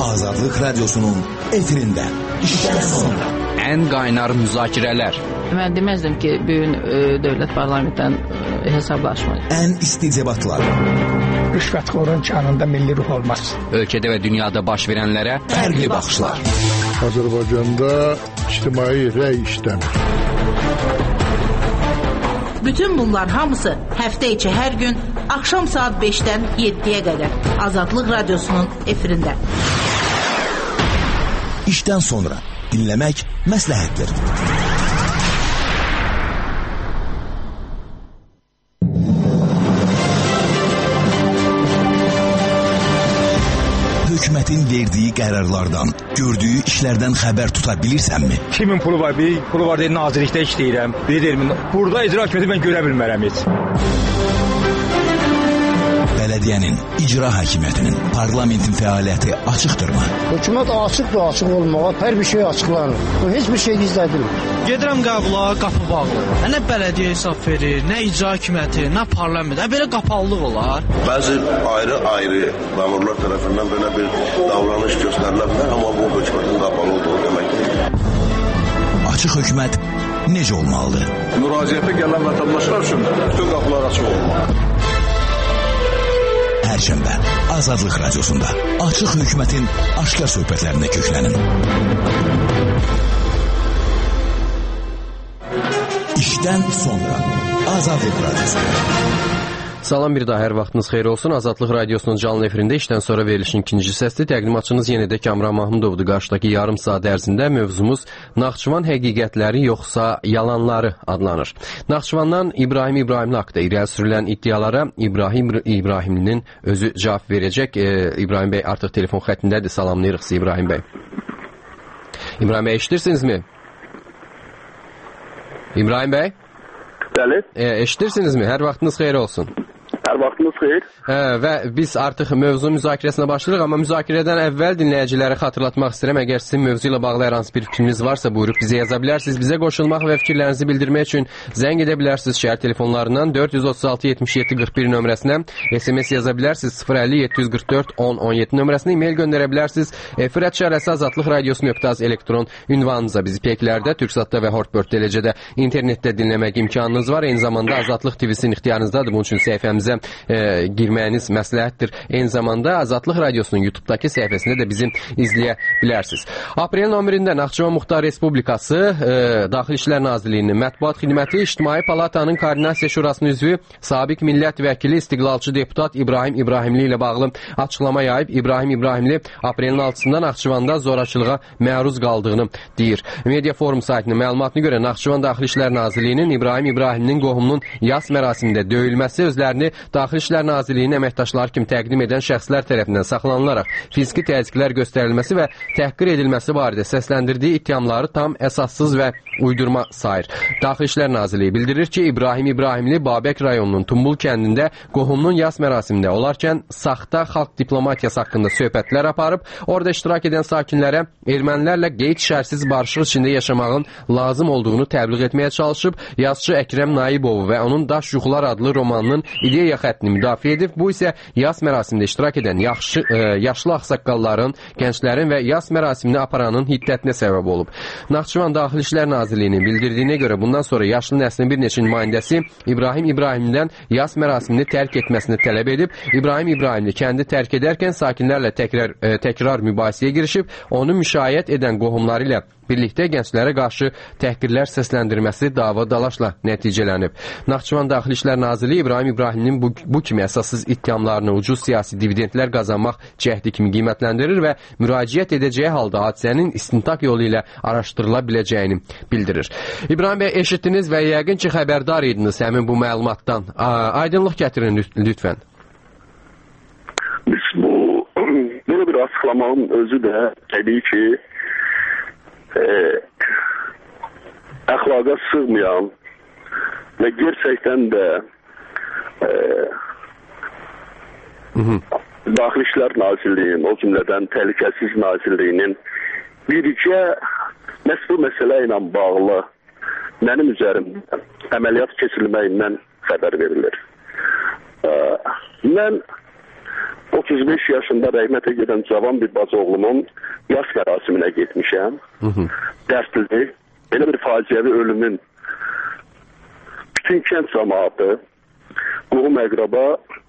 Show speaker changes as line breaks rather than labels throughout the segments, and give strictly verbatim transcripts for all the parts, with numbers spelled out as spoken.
Azadlık Radyosu'nun efirinde. İşten sonra.
En kaynar müzakireler.
Ben demezdim ki bugün e, devlet parlamentten e, hesaplaşmayı.
En isticebatlar.
Rüşvetxorun kanında milli ruh olmaz.
Ülkede ve dünyada baş verenlere
farklı bakışlar.
Azərbaycanda ictimai rəy işləmir.
Bütün bunlar hamısı həftə içi hər gün akşam saat beşdən yeddiyə qədər Azadlıq Radyosu'nun efirində.
İşten sonra dinlemek məsləhətdir. Hükümetin verdiği kararlardan, gördüğü işlerden haber tutabilirsen mi?
Kimin pulu var? Bir pulu var diye nazirlikte işləyirəm. Bir deyirəm, burada icra hakimiyyəti ben görə bilmərəm heç.
Belediyenin, icra hakimiyetinin, parlamentin fəaliyyəti açıqdırmı?
Hükümet açıqdır, açıq olmağa, her bir şey açıqlanır. Hiçbir şey gizlədilmir.
Gedirəm qəbula, qapı bağlı. Nə bələdiyyə hesab verir, nə icra hakimiyyəti, nə parlament. Belə qapalılıq olar.
Bəzi ayrı-ayrı məmurlar tərəfindən belə bir davranış göstərilə bilər, amma bu hökumətin qapalı olduğu deməkdir.
Açıq hökumət necə olmalıdır?
Müraciətə gələn vətəndaşlar üçün bütün qapılar açıq olmalıdır.
Perşembe Azadlık Radyosu'nda açık hükümetin aşkar sohbetlerine köklenin. İşten sonra Azadlık Radyosu.
Salam, bir daha hər vaxtınız xeyir olsun. Azadlıq Radyosunun canlı efirində işdən sonra verilişin ikinci səsli təqdimatçınız yenə də Kamran Mahmudovdur. Qarşıdakı yarım saat ərzində mövzumuz Naxçıvan həqiqətləri yoxsa yalanları adlanır. Naxçıvandan İbrahim İbrahimli haqqında irəli sürülən iddialara İbrahim İbrahimlinin özü cavab verəcək. Ee, İbrahim bəy artıq telefon xəttindədir. Salamlayırıq sizi İbrahim bəy. İbrahim bəy, eşidirsinizmi? İbrahim bəy?
Bəli.
E, eşidirsinizmi? Hər vaxtınız xeyir olsun.
Hər vaxtınız xeyir.
Hə, və biz artıq mövzu müzakirəsinə başlayırıq, amma müzakirədən əvvəl dinləyicilərə xatırlatmaq istəyirəm. Əgər sizin mövzu ilə bağlı hər hansı bir fikriniz varsa, buyurub bizə yaza bilərsiniz. Bizə qoşulmaq və fikirlərinizi bildirmək üçün zəng edə bilərsiniz şəhər telefonlarından dörd yüz otuz altı yetmiş yeddi qırx bir nömrəsinə, S M S yaza bilərsiniz sıfır əlli yeddi yüz qırx dörd on on yeddi nömrəsinə, e-mail göndərə bilərsiniz. Efir şərəsi azadlıq radiosu nöqtə az elektron ünvanınıza bizi Peklərdə, Türksatda və Hortbörtdə, eləcə də internetdə dinləmək imkanınız var. Eyni zamanda Azadlıq T V-sinin ixtiyarınızdadır. Bunun üçün səhifəmizə e, girməyiniz məsləhətdir. Eyni zamanda Azadlıq Radiosunun YouTube-dakı səhifəsində də bizim izləyə bilərsiniz. Aprelin on birində Naxçıvan Muxtar Respublikası e, Daxili İşlər Nazirliyinin Mətbuat Xidməti İctimai Palatanın Koordinasiya Şurasının üzvü sabiq millət vəkili istiqlalçı deputat İbrahim İbrahimli ilə bağlı açıqlama yayıb. İbrahim İbrahimli aprelin altısında Naxçıvanda zorakılığa məruz qaldığını deyir. Media Forum saytının məlumatına görə Naxçıvan Daxili İşlər Nazirliyinin İbrahim İbrahimlinin qohumunun yas mərasimində döyülməsi, özlərini Daxili İşlər Nazirliyinin əməkdaşları kimi təqdim edən şəxslər tərəfindən saxlanılaraq fiziki təzyiqlər göstərilməsi və təhqir edilməsi barədə səsləndirdiyi ittihamları tam əsassız və uydurma sayır. Daxili İşlər Nazirliyi bildirir ki, İbrahim İbrahimli Babək rayonunun Tumbul kəndində qohumunun yas mərasimində olarkən saxta xalq diplomatiyası haqqında söhbətlər aparıb, orada iştirak edən sakinlərə ermənilərlə qeyd şərtsiz barışıq içində yaşamağın lazım olduğunu təbliğ etməyə çalışıb. Yazıcı Əkrəm Naibovu və onun Daş Yuxular adlı romanının ideya xəttini müdafiə edib. Bu isə yas mərasimində iştirak edən yaxşı, e, yaşlı ağsaqqalların, gənclərin və yas mərasimini aparanın hiddətinə səbəb olub. Naxçıvan Daxili İşlər Nazirliyinin bildirdiyinə görə bundan sonra yaşlı nəslin bir neçə nümayəndəsi İbrahim İbrahimlidən yas mərasimini tərk etməsini tələb edib. İbrahim İbrahimli kəndi tərk edərkən sakinlərlə təkrar, e, təkrar mübahisəyə girişib, onu müşayiət edən qohumları ilə birlikdə gənclərə qarşı təhqirlər səsləndirməsi dava-dalaşla nəticələnib. Naxçıvan Daxili İşlər Nazirliyi İbrahim İbrahimlinin bu, bu kimi əsassız ittihamlarını ucuz siyasi dividendlər qazanmaq cəhdi kimi qiymətləndirir və müraciət edəcəyi halda hadisənin istintaq yolu ilə araşdırıla biləcəyini bildirir. İbrahim bəy, eşitdiniz və yəqin ki, xəbərdar idiniz həmin bu məlumatdan. Aydınlıq gətirin lütfən.
Biz bu, belə bir açıqlamanın özü də təbii ki, e, əxlaqa sığmayan və gerçəkdən də e, Daxili İşlər Nazirliyinin, o cümlədən Təhlükəsizlik Nazirliyinin bircə məhz bu məsələ ilə bağlı mənim üzərimdə əməliyyat keçirilməyindən xəbər verilir. E, mən otuz beş yaşında rəhmətə gedən cavan bir bacıoğlumun yas mərasiminə getmişəm. Dərslidir. Belə bir faciəvi ölümün bütün kənd cəmaatı, qohum əqraba,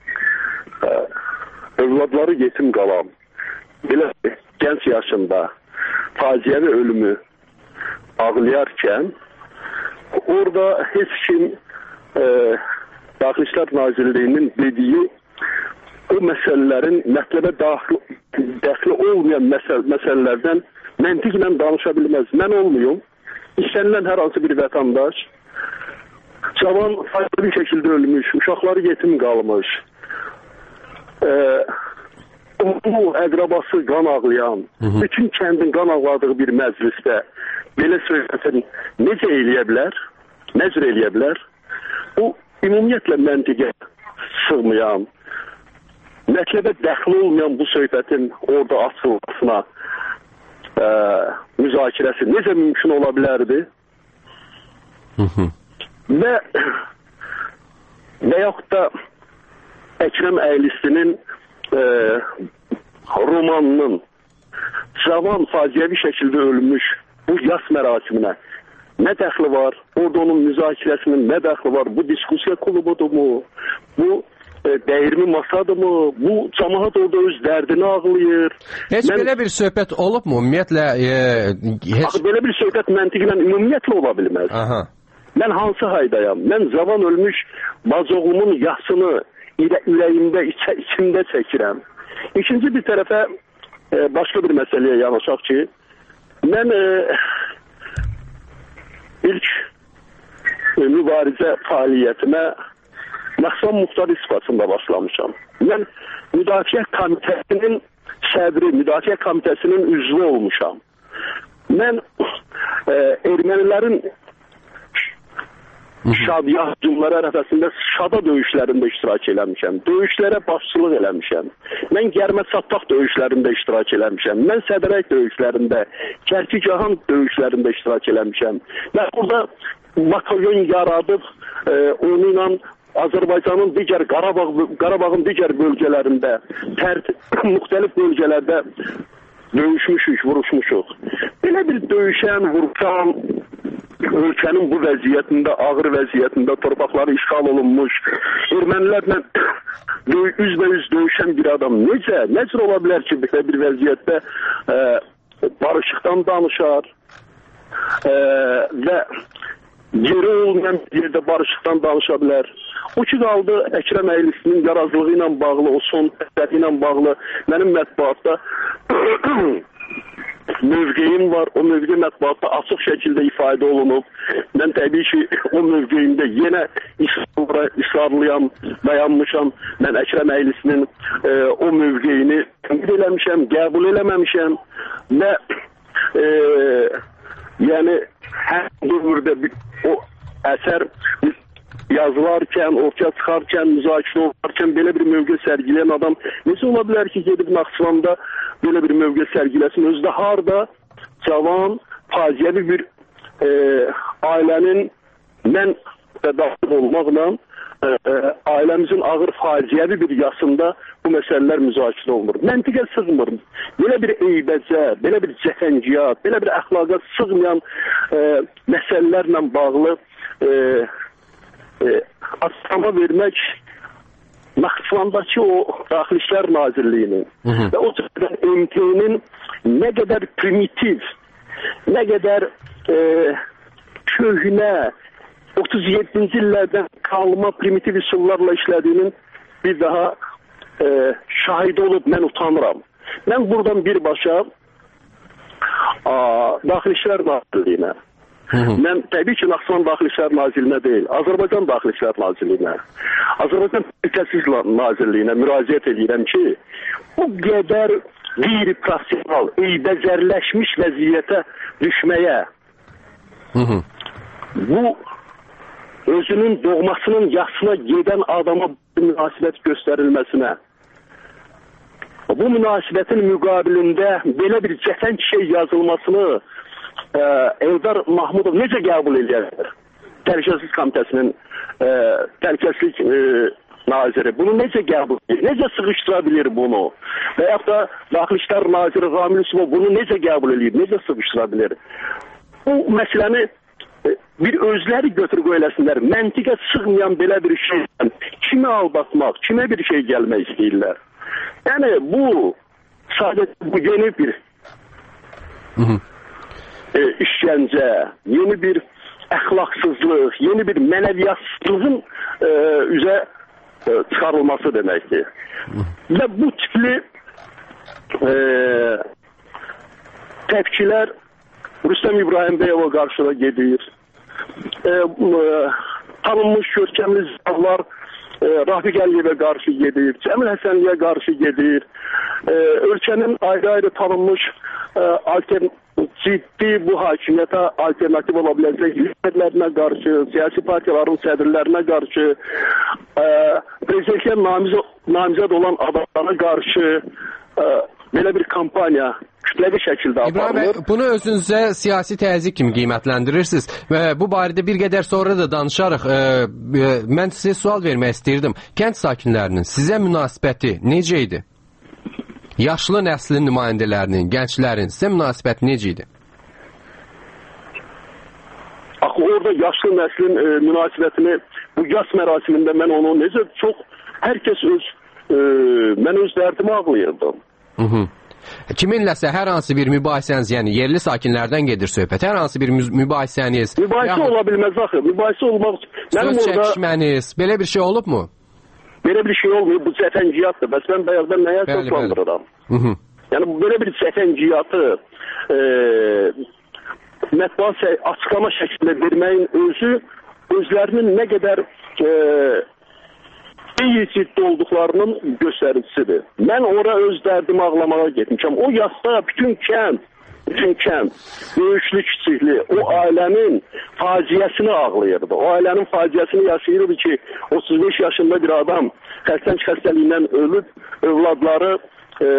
övladları yetim qalan, belə gənc yaşında faciəvi ölümü ağlayarkən, orada heç kim e, Daxili İşlər Nazirliyinin dediyi o məsələlərin mətləbə daxil, daxil olmayan məsəl, məsələlərdən məntiqlə danışa bilməz. Mən olmuyum. İstənilən hər hansı bir vətəndaş cavan faydalı bir şəkildə ölmüş, uşaqları yetim qalmış, e, o əqrabası qan ağlayan, hı -hı. bütün kəndin qan ağladığı bir məclisdə belə söhbətin necə eləyə bilər, necə eləyə bilər? O ümumiyyətlə məntiqə sığmayan, mətləbə dəxli olmayan bu söhbətin orada açılmasına e, müzakirəsi necə mümkün ola bilərdi? Hı -hı. Və və yaxud da Əkrəm Əylisinin e, romanının cavan faciəvi şəkildə ölmüş bu yas mərasiminə nə dəxli var? Orada onun müzakirəsinin nə dəxli var? Bu diskusiya klubudur mu? Bu e, dəyirmi masadır mı? Bu cəmaət orada öz dərdini ağlayır.
Heç Mən... belə bir söhbət olub mu? Ümumiyyətlə e, heç... Axı,
belə bir söhbət məntiqlə ümumiyyətlə ola bilməz.
Aha.
Mən hansı haydayam? Mən cavan ölmüş bacıoğlumun yasını ürəyimdə, içə, içimdə çəkirəm. İkinci bir tərəfə e, başqa bir məsələyə yanaşaq ki, mən e, ilk e, mübarizə fəaliyyətimə Məxsan Muxtar istifasında başlamışam. Mən Müdafiə Komitəsinin sədri, Müdafiə Komitəsinin üzvü olmuşam. Mən e, ermənilərin Şadiya hücumları ərəfəsində Şada döyüşlərində iştirak eləmişəm. Döyüşlərə başçılıq eləmişəm. Mən Gərmə-Çatdaq döyüşlərində iştirak eləmişəm. Mən Sədərək döyüşlərində, Kərkicahan döyüşlərində iştirak eləmişəm. Və burada batalyon yaradıb, e, onunla Azərbaycanın digər Qarabağ, Qarabağın digər bölgələrində, tərt, müxtəlif bölgələrdə döyüşmüşük, vuruşmuşuq. Belə bir döyüşən, vuruşan, ölkənin bu vəziyyətində, ağır vəziyyətində torpaqları işğal olunmuş, ermənilərlə üzbəüz döyüşən bir adam necə, necə ola bilər ki, belə bir vəziyyətdə e, barışıqdan danışar e, və yeri olmayan bir yerdə barışıqdan danışa bilər. O ki qaldı Əkrəm Əylisinin yarazlığı ilə bağlı, o son əsəri ilə bağlı mənim mətbuatda mövqeyim var. O mövqe mətbuatda açıq şəkildə ifadə olunub. Mən təbii ki, o mövqeyimdə yenə ısrarlıyam, dayanmışam. Mən Əkrəm Əylisinin e, o mövqeyini tənqid eləmişəm, qəbul eləməmişəm və e, yəni hər dövrdə o əsər yazılarkən, ortaya çıxarkən, müzakirə olarkən belə bir mövqe sərgiləyən adam necə ola bilər ki, gedib Naxçıvanda belə bir mövqe sərgiləsin? Özdə harda cavan, faciəvi bir e, ailənin mən də daxil olmaqla e, e, ailəmizin ağır faciəvi bir yasında bu məsələlər müzakirə olunur. Məntiqə sığmır. Belə bir eybəcə, belə bir cəhəngiyat, belə bir əxlaqa sığmayan e, məsələlərlə bağlı e, e, açıqlama vermək Naxçıvandakı o Daxili İşlər Nazirliyinin hı -hı. və o cədən M T-nin nə qədər primitiv, nə qədər e, köhnə, otuz yeddinci illərdən qalma primitiv üsullarla işlədiyinin bir daha e, şahid olub mən utanıram. Mən buradan birbaşa Daxili İşlər Nazirliyinə, Hı -hı. Mən təbii ki, Naxçıvan Daxili İşlər Nazirliyinə deyil, Azərbaycan Daxili İşlər Nazirliyinə, Azərbaycan Təhlükəsizlik Nazirliyinə müraciət edirəm ki, bu qədər qeyri-professional, eybəcərləşmiş vəziyyətə düşməyə, Hı -hı. bu özünün doğmasının yasına gedən adama münasibət göstərilməsinə, bu münasibətin müqabilində belə bir cəfəng şey yazılmasını e, Eldar Mahmudov necə qəbul edir? Təhlükəsizlik Komitəsinin e, Təhlükəsizlik e, naziri bunu necə qəbul edir? Necə sıxışdıra bilir bunu? Və yaxud da Daxili İşlər naziri Ramil Yusubov bunu necə qəbul edir? Necə sıxışdıra bilir? Bu məsələni bir özləri götür-qoy eləsinlər. Məntiqə sığmayan belə bir şeydən kimi aldatmaq, kimə bir şey gəlmək istəyirlər? Yəni bu sadəcə bu yeni bir e, işgəncə, yeni bir əxlaqsızlıq, yeni bir mənəviyyatsızlığın e, üzə e, çıxarılması deməkdir. Və bu tipli e, təpkilər Rüstəm İbrahimbəyova qarşıda gedir. E, e, tanınmış görkəmli zəvlar e, Rafiq Əliyevə qarşı gedir. Cəmil Həsənliyə qarşı gedir. E, ölkənin ayrı-ayrı tanınmış e, altern ciddi bu hakimiyyətə alternativ ola biləcək liderlərinə qarşı, siyasi partiyaların sədrlərinə qarşı, e, prezidentliyə namizəd olan adamlara qarşı e, belə bir kampaniya kütləvi şəkildə aparılır.
İbrahim bəy, bunu özünüzə siyasi təzyiq kimi qiymətləndirirsiniz və bu barədə bir qədər sonra da danışarıq. E, e, mən sizə sual vermək istəyirdim. Kənd sakinlərinin sizə münasibəti necə idi? Yaşlı nəslin nümayəndələrinin, gənclərin sizə münasibəti necə idi?
Axı orada yaşlı nəslin e, münasibətini bu yas mərasimində mən onu necə çox, hər kəs öz, e, mən öz dərdimi ağlayırdım.
Hı -hı. Kiminləsə hər hansı bir mübahisəniz, yəni yerli sakinlərdən gedir söhbət, hər hansı bir mübahisəniz...
Mübahisə yaxud... ola bilməz axı, mübahisə olmaq...
Söz çəkişməniz, orada... belə bir şey olub mu?
Belə bir şey olmuyor, bu cəfəngiyatdır. Bəs mən bayaqdan nəyə toplandırıram? Yəni, belə bir cəfəngiyatı e, mətbuat açıqlama şəklində verməyin özü özlərinin nə qədər... E, iyi ciddi olduqlarının göstəricisidir. Mən ora öz dərdimi ağlamağa getmişəm. O yaşda bütün kənd, bütün kənd, böyüklü, kiçikli, o ailənin faciəsini ağlayırdı. O ailənin faciəsini yaşayırdı ki, otuz beş yaşında bir adam xərçəng xəstəliyindən ölüb, övladları e,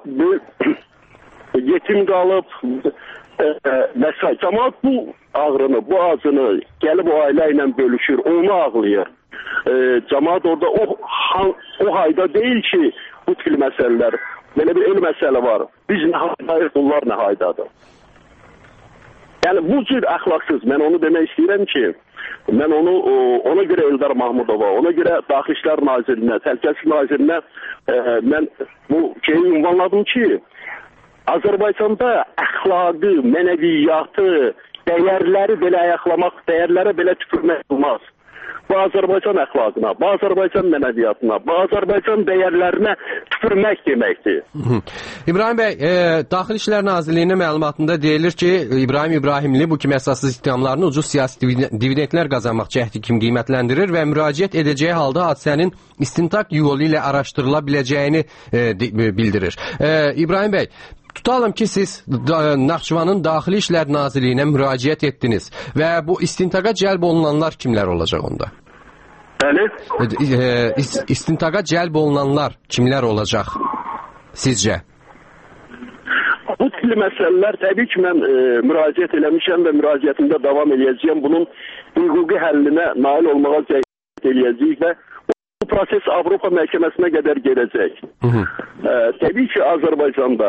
yetim qalıb e, və s. Cəmaət bu ağrını, bu acını gəlib o ailə ilə bölüşür, onu ağlayır. E, cəmaət orada o, o hayda deyil ki, bu tür məsələlər, belə bir el məsələ var. Biz nə haydayıq, bunlar nə haydadır. Yəni bu cür əxlaqsız, mən onu demək istəyirəm ki, mən onu ona görə Eldar Mahmudova, ona görə Daxili İşlər Nazirinə, Təhlükəsizlik Nazirinə e, mən bu şeyi ünvanladım ki, Azərbaycanda əxlaqı, mənəviyyatı, dəyərləri belə ayaqlamaq, dəyərlərə belə tüpürmək olmaz. Bu Azərbaycan əxlaqına, bu Azərbaycan mənəviyyatına, bu Azərbaycan dəyərlərinə tüpürmək deməkdir.
İbrahim bəy, e, Daxili İşlər Nazirliyinin məlumatında deyilir ki, İbrahim İbrahimli bu kimi əsassız ittihamlarını ucuz siyasi dividendlər qazanmaq cəhdi kimi qiymətləndirir və müraciət edəcəyi halda hadisənin istintaq yolu ilə araşdırıla biləcəyini e, bildirir. E, İbrahim bəy, tutalım ki, siz da, Naxçıvanın Daxili İşlər Nazirliyinə müraciət etdiniz və bu istintaqa cəlb olunanlar kimlər olacaq onda?
Bəli.
E, istintaqa cəlb olunanlar kimlər olacaq sizcə?
Bu tipli məsələlər təbii ki, mən e, müraciət eləmişəm və müraciətimdə davam edəcəyəm. Bunun hüquqi həllinə nail olmağa cəhd edəcəyik və bu proses Avropa məhkəməsinə qədər gedəcək. Hı -hı. E, təbii ki, Azərbaycanda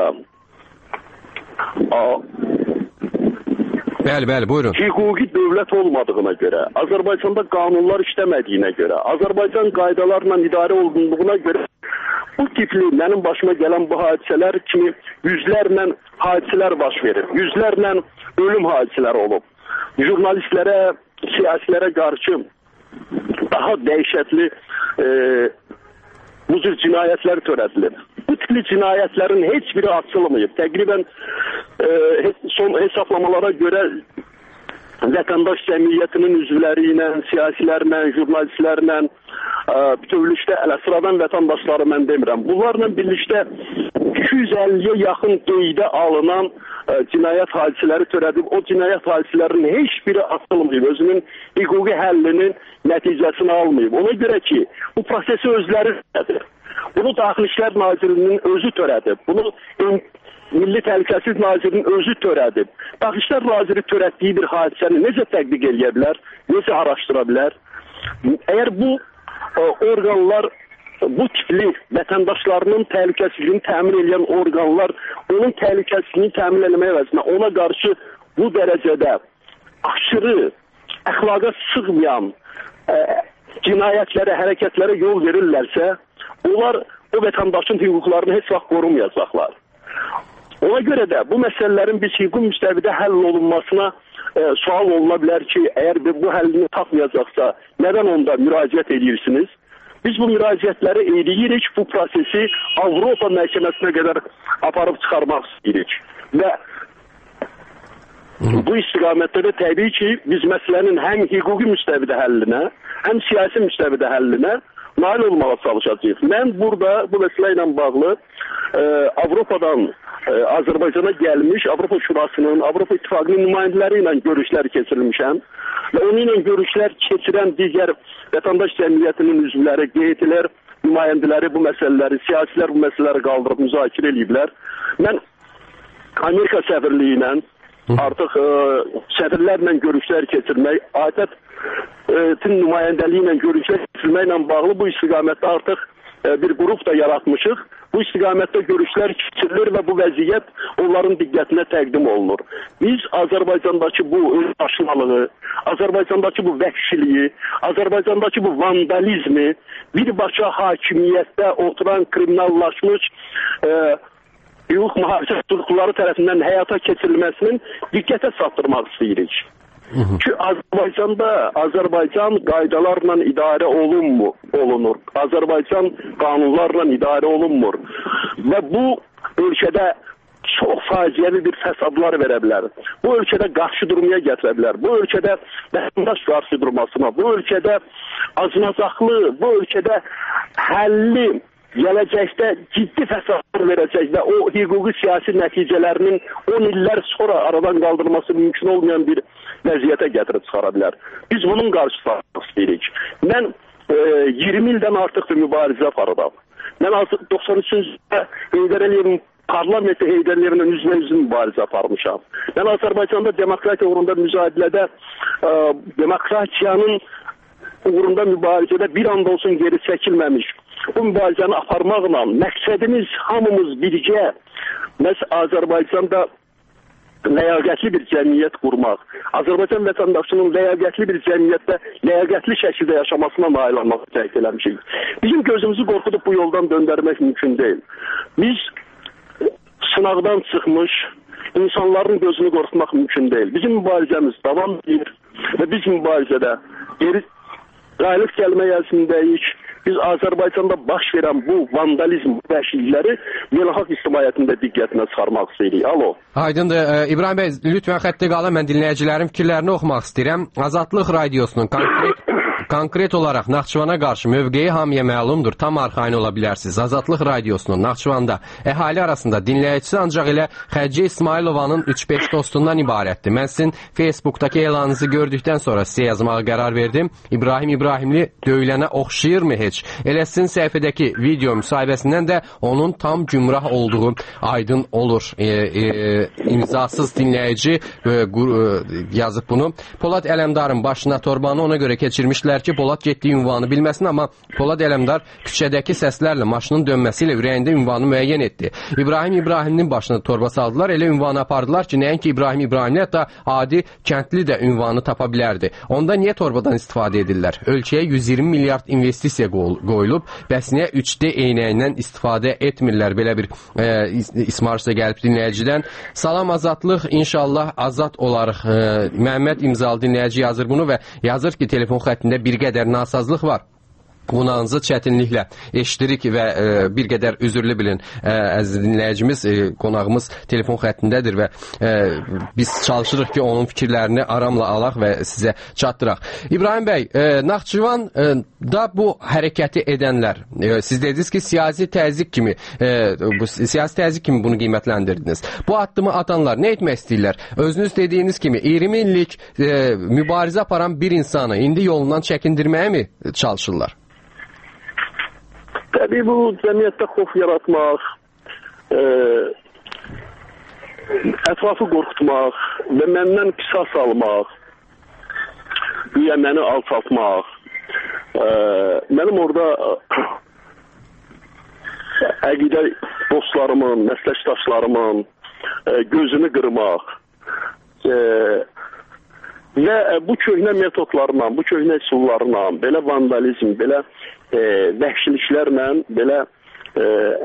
A,
bəli, bəli, buyurun.
Hüquqi dövlət olmadığına görə, Azərbaycanda qanunlar işləmədiyinə görə, Azərbaycan qaydalarla idarə olunduğuna görə bu tipli mənim başıma gələn bu hadisələr kimi yüzlərlə hadisələr baş verir. Yüzlərlə ölüm hadisələri olub. Jurnalistlərə, siyasilərə qarşı daha dəhşətli e, bu cür cinayətlər törədilir. Bu tipli cinayətlərin heç biri açılmayıb. Təqribən e, son hesablamalara görə vətəndaş cəmiyyətinin üzvləri ilə, siyasilərlə, jurnalistlərlə, e, bütövlükdə ələ sıradan vətəndaşları mən demirəm. Bunlarla birlikdə iki yüz əlliyə yaxın qeydə alınan e, cinayət hadisələri törədib. O cinayət hadisələrinin heç biri açılmayıb. Özünün hüquqi həllinin nəticəsini almayıb. Ona görə ki, bu prosesi özləri törədir. Bunu Daxili İşlər Nazirliyinin özü törədib. Bunu Milli Təhlükəsizlik Nazirinin özü törədib. Daxili İşlər Naziri törətdiyi bir hadisəni necə tətbiq edə bilər, necə araşdıra bilər? Əgər bu orqanlar, bu tipli vətəndaşlarının təhlükəsizliyini təmin edən orqanlar onun təhlükəsizliyini təmin etmək əvəzinə ona qarşı bu dərəcədə aşırı, əxlaqa sığmayan ə, cinayətlərə, hərəkətlərə yol verirlərsə, onlar o vətəndaşın hüquqlarını heç vaxt qorumayacaqlar. Ona görə də bu məsələlərin biz hüquq müstəvidə həll olunmasına e, sual oluna bilər ki, əgər bu həllini tapmayacaqsa, nədən onda müraciət edirsiniz? Biz bu müraciətləri edirik, bu prosesi Avropa məhkəməsinə qədər aparıb çıxarmaq istəyirik. Və bu istiqamətdə də təbii ki, biz məsələnin həm hüquqi müstəvidə həllinə, həm siyasi müstəvidə həllinə nail olmağa çalışacağıq. Mən burada bu məsələ ilə bağlı e, Avropadan e, Azərbaycana gəlmiş Avropa Şurasının, Avropa İttifaqının nümayəndələri ilə görüşlər keçirilmişəm və onun ilə görüşlər keçirən digər vətəndaş cəmiyyətinin üzvləri, qeytilər, nümayəndələri bu məsələləri, siyasilər bu məsələləri qaldırıb müzakirə ediblər. Mən Amerika səfirliyi ilə artıq e, səfirlərlə görüşlər keçirmək, adət tin nümayəndəliyi ilə görüşlər keçirməklə bağlı bu istiqamətdə artıq e, bir qrup da yaratmışıq. Bu istiqamətdə görüşlər keçirilir və bu vəziyyət onların diqqətinə təqdim olunur. Biz Azərbaycandakı bu özbaşınalığı, Azərbaycandakı bu vəhşiliyi, Azərbaycandakı bu vandalizmi birbaşa hakimiyyətdə oturan kriminallaşmış e, hüquq mühafizə strukturları tərəfindən həyata keçirilməsinin diqqətə çatdırmaq istəyirik. Ki Azərbaycanda Azərbaycan qaydalarla idarə olunmur, olunur. Azərbaycan qanunlarla idarə olunmur. Və bu ölkədə çox faciəvi bir fəsadlar verə bilər. Bu ölkədə qarşı durmaya gətirə bilər. Bu ölkədə vətəndaş qarşı durmasına, bu ölkədə acınacaqlı, bu ölkədə həlli gələcəkdə ciddi fəsadlar verəcək və o hüquqi siyasi nəticələrinin on illər sonra aradan qaldırılması mümkün olmayan bir vəziyyətə gətirib çıxara bilər. Biz bunun qarşısını almaq istəyirik. Mən e, iyirmi ildən artıqdır mübarizə aparıram. Mən artıq doxsan üçüncü ildə Heydər Əliyevin parlamentdə Heydər Əliyevlə üzbə-üzə mübarizə aparmışam. Mən Azərbaycanda demokratiya uğrunda mücadilədə e, demokratiyanın uğrunda mübarizədə bir anda olsun geri çəkilməmiş. Bu mübarizəni aparmaqla məqsədimiz hamımız birgə məhz Azərbaycanda ləyaqətli bir cəmiyyət qurmaq, Azərbaycan vətəndaşının ləyaqətli bir cəmiyyətdə ləyaqətli şəkildə yaşamasına nail olmaq cəhd eləmişik. Bizim gözümüzü qorxudub bu yoldan döndərmək mümkün deyil. Biz sınaqdan çıxmış insanların gözünü qorxutmaq mümkün deyil. Bizim mübarizəmiz davam edir və biz mübarizədə geri qalib gəlmək ərzindəyik. Biz Azərbaycanda baş verən bu vandalizm vəhşilikləri beynəlxalq ictimaiyyətində diqqətinə çıxarmaq istəyirik. Alo.
Aydındır. İbrahim bəy, lütfən xəttə qalın. Mən dinləyicilərin fikirlərini oxumaq istəyirəm. Azadlıq Radiosunun konkret Konkret olaraq Naxçıvana qarşı mövqeyi hamıya məlumdur. Tam arxayın ola bilərsiniz. Azadlıq Radiosunun Naxçıvanda əhali arasında dinləyicisi ancaq elə Xəcə İsmailovanın üç beş dostundan ibarətdir. Mən sizin Facebook'dakı elanınızı gördükdən sonra sizə yazmağa qərar verdim. İbrahim İbrahimli döyülənə oxşayırmı heç? Elə sizin səhifədəki video müsahibəsindən də onun tam gümrah olduğu aydın olur. E, e, imzasız dinləyici e, e, yazıb bunu. Polad Ələmdarın başına torbanı ona görə keçirmişlər ki, Polad getdiyi ünvanı bilməsin, amma Polad Ələmdar küçədəki səslərlə maşının dönməsi ilə ürəyində ünvanı müəyyən etdi. İbrahim İbrahimlinin başına torba saldılar, elə ünvanı apardılar ki, nəinki İbrahim İbrahimli, hətta adi kəndli də ünvanı tapa bilərdi. Onda niyə torbadan istifadə edirlər? Ölkəyə yüz iyirmi milyard investisiya qoyulub, bəs niyə üç D eynəyindən istifadə etmirlər? Belə bir e, ismarışda gəlib dinləyicidən. Salam Azadlıq, inşallah azad olarıq. E, Məhəmməd imzalı dinləyici yazır bunu və yazır ki, telefon xəttində bir qədər nasazlıq var. Qonağınızı çətinliklə eşidirik və e, bir qədər üzürlü bilin. E, əziz dinləyicimiz, e, qonağımız telefon xəttindədir və e, biz çalışırıq ki, onun fikirlərini aramla alaq və sizə çatdıraq. İbrahim bəy, e, Naxçıvan e, da bu hərəkəti edənlər, e, siz dediniz ki, siyasi təzyiq kimi, e, bu siyasi təzyiq kimi bunu qiymətləndirdiniz. Bu addımı atanlar nə etmək istəyirlər? Özünüz dediyiniz kimi iyirmi illik e, mübarizə aparan bir insanı indi yolundan çəkindirməyə mi çalışırlar?
Təbii bu cəmiyyətdə xof yaratmaq, e, ətrafı qorxutmaq və məndən qisas almaq, güya məni alçaltmaq, e, mənim orada əqidə dostlarımın, məsləkdaşlarımın e, gözünü qırmaq e, və bu köhnə metodlarla, bu köhnə üsullarla, belə vandalizm, belə e, vəhşiliklərlə, belə e,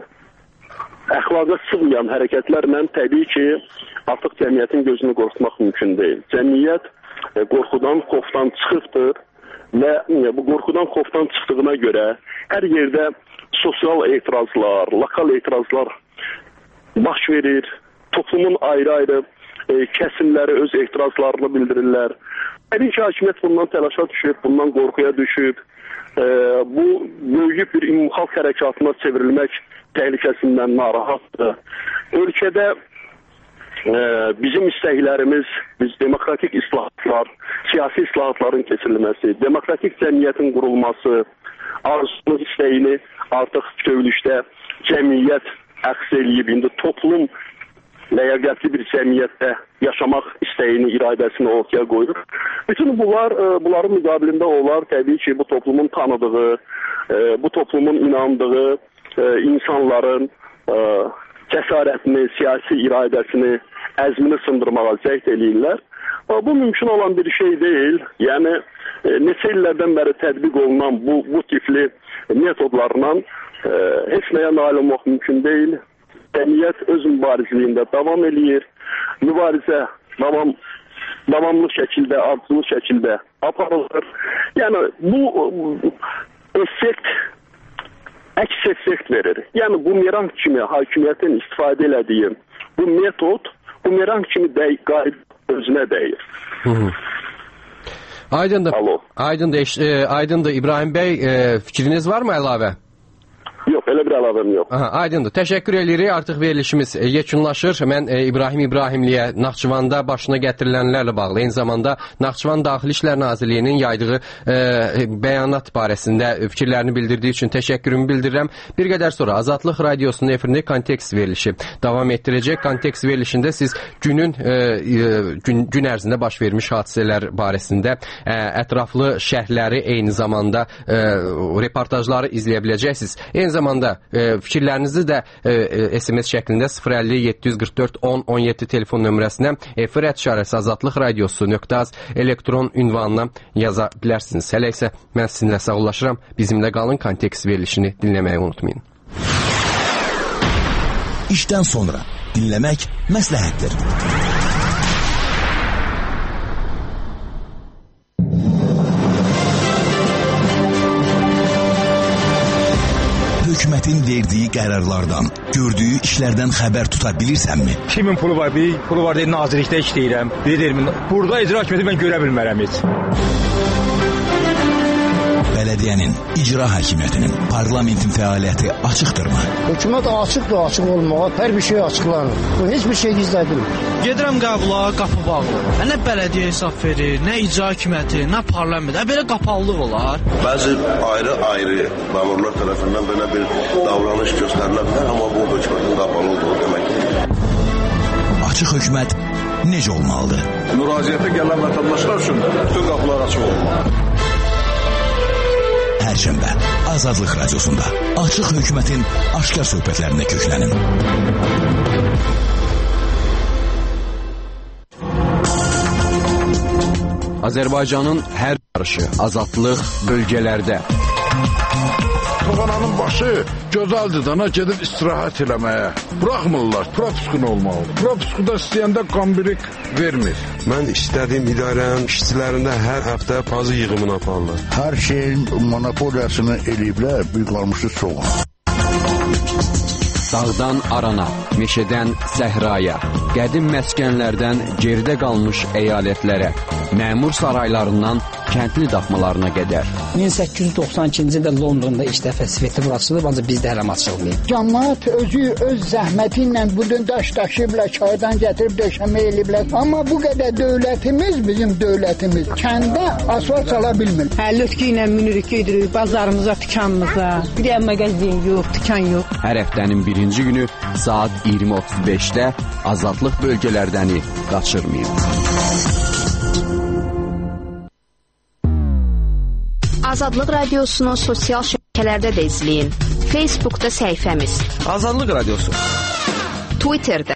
əxlaqa sığmayan hərəkətlərlə təbii ki, artıq cəmiyyətin gözünü qorxutmaq mümkün deyil. Cəmiyyət e, qorxudan, xofdan çıxıbdır və e, bu qorxudan, xofdan çıxdığına görə hər yerdə sosial etirazlar, lokal etirazlar baş verir. Toplumun ayrı-ayrı e, kəsimləri öz etirazlarını bildirirlər. Təbii ki, hakimiyyət bundan təlaşa düşüb, bundan qorxuya düşüb. E, bu böyük bir ümumxalq hərəkatına çevrilmək təhlükəsindən narahatdır. Ölkədə e, bizim istəklərimiz, biz demokratik islahatlar, siyasi islahatların keçirilməsi, demokratik cəmiyyətin qurulması, arzumuz istəyini artıq bütövlükdə cəmiyyət əks eləyib, indi toplum ləyaqətli bir cəmiyyətdə yaşamaq istəyini, iradəsini ortaya qoyur. Bütün bunlar, bunların müqabilində olar təbii ki, bu toplumun tanıdığı, bu toplumun inandığı insanların cəsarətini, siyasi iradəsini, əzmini sındırmağa cəhd eləyirlər. Bu mümkün olan bir şey deyil. Yəni, neçə illərdən bəri tətbiq olunan bu, bu tipli metodlarla e, heç nəyə nail olmaq mümkün deyil. Cəmiyyət öz mübarizliyində davam eləyir. Mübarizə davam, davamlı şəkildə, ardıcıl şəkildə aparılır. Yəni, bu effekt, əks effekt verir. Yəni, bumerang kimi hakimiyyətin istifadə elədiyi bu metod, bumerang kimi dəy, qayıb özünə dəyir.
Hı -hı. Aydındır.
Alo.
Aydındır, e, aydındır. İbrahim Bey, e, fikriniz var mı əlavə?
Yox, elə bir əlavəm yox.
Aha, aydındır. Təşəkkür edirik. Artıq verilişimiz e, yekunlaşır. Mən e, İbrahim İbrahimliyə Naxçıvanda başına gətirilənlərlə bağlı, eyni zamanda Naxçıvan Daxili İşlər Nazirliyinin yaydığı e, bəyanat barəsində fikirlərini bildirdiyi üçün təşəkkürümü bildirirəm. Bir qədər sonra Azadlıq Radiosunun efirində kontekst verilişi davam etdirəcək. Kontekst verilişində siz günün e, gün, gün ərzində baş vermiş hadisələr barəsində e, ətraflı şərhləri, eyni zamanda e, reportajları izləyə biləcəksiniz. Eyni zamanda e, fikirlərinizi də e, S M S şəklində sıfır əlli yeddi yüz qırx dörd on on yeddi telefon nömrəsinə efir ətşarəsi azadlıq radiosu nöqtə az elektron ünvanına yaza bilərsiniz. Hələ isə mən sizinlə sağollaşıram. Bizimlə qalın, kontekst verilişini dinləməyi unutmayın.
İşdən sonra dinləmək məsləhətdir. Hökumətin verdiyi qərarlardan, gördüyü işlərdən xəbər tuta bilirsənmi?
Kimin pulu var? Bir pulu var deyil, nazirlikdə işləyirəm. Bir deyil, burada icra hakimiyyəti mən görə bilmərəm heç.
Bələdiyyənin, icra hakimiyyətinin, parlamentin fəaliyyəti açıqdırmı?
Hökumət açıqdır, açıq olmağa, hər bir şey açıqlanır. Bu heç bir şey gizlədilmir.
Gedirəm qəbula, qapı bağlı. Nə bələdiyyə hesab verir, nə icra hakimiyyəti, nə parlament. Belə qapalılıq olar.
Bəzi ayrı-ayrı məmurlar tərəfindən belə bir davranış göstərilə bilər, amma bu hökumətin qapalı olduğu deməkdir.
Açıq hökumət necə olmalıdır?
Müraciətə gələn vətəndaşlar üçün bütün qapılar açıq olmalı.
Perşembe Azadlıq Radiosunda açıq hökumətin aşkar söhbətlərinə köklənin.
Azərbaycanın hər yarışı azadlıq bölgələrdə.
Toğananın başı gözəldir dana gedib istirahət eləməyə. Bıraxmırlar, propiskun olmalıdır. Propiskuda istəyəndə qambirik vermir.
Mən istədiyim idarənin işçilərində hər həftə pazı yığımını aparırlar.
Hər şeyin monopoliyasını eləyiblər, bir qalmışı çoğun.
Dağdan arana, meşədən səhraya, qədim məskənlərdən geridə qalmış əyalətlərə, məmur saraylarından kəndli daxmalarına qədər.
min səkkiz yüz doxsan ikinci ildə Londonda ilk dəfə festival açılıb, ancaq bizdə hələ açılmayıb.
Cəmaət özü öz zəhməti ilə budun daş daşıyıblar, çaydan gətirib döşəmə eləyiblər. Amma bu qədər dövlətimiz, bizim dövlətimiz kəndə asfalt sala bilmir.
Hə, lütki ilə minirik, gedirik bazarımıza, dükanımıza. Bir də mağazin yox, dükan yox.
Hər həftənin birinci günü saat iyirmi otuz beşdə azadlıq bölgələrdəni qaçırmayın.
Azadlıq Radiosunu sosial şəbəkələrdə də izləyin. Facebookda səhifəmiz.
Azadlıq Radiosu.
Twitterdə.